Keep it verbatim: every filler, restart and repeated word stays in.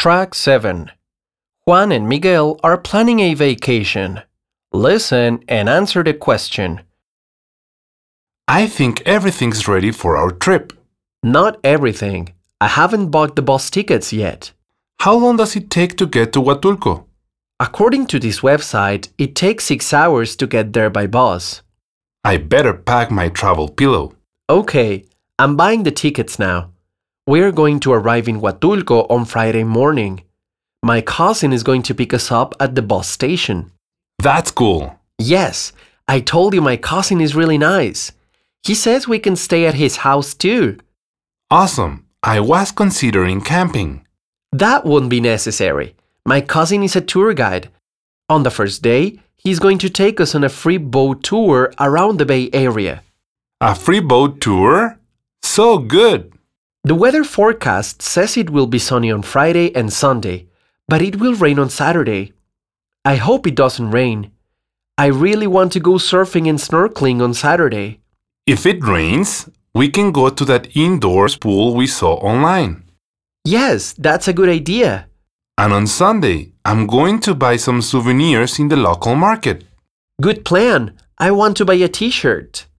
Track seven. Juan and Miguel are planning a vacation. Listen and answer the question. I think everything's ready for our trip. Not everything. I haven't bought the bus tickets yet. How long does it take to get to Huatulco? According to this website, it takes six hours to get there by bus. I better pack my travel pillow. Okay, I'm buying the tickets now. We're going to arrive in Huatulco on Friday morning. My cousin is going to pick us up at the bus station. That's cool. Yes, I told you my cousin is really nice. He says we can stay at his house too. Awesome. I was considering camping. That won't be necessary. My cousin is a tour guide. On the first day, he's going to take us on a free boat tour around the Bay Area. A free boat tour? So good. The weather forecast says it will be sunny on Friday and Sunday, but it will rain on Saturday. I hope it doesn't rain. I really want to go surfing and snorkeling on Saturday. If it rains, we can go to that indoors pool we saw online. Yes, that's a good idea. And on Sunday, I'm going to buy some souvenirs in the local market. Good plan. I want to buy a t-shirt.